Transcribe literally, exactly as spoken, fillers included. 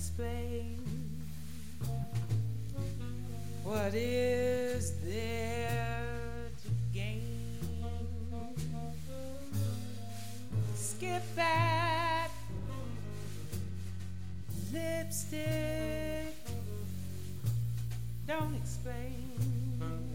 explain. What is there to gain? Skip that lipstick. Don't explain.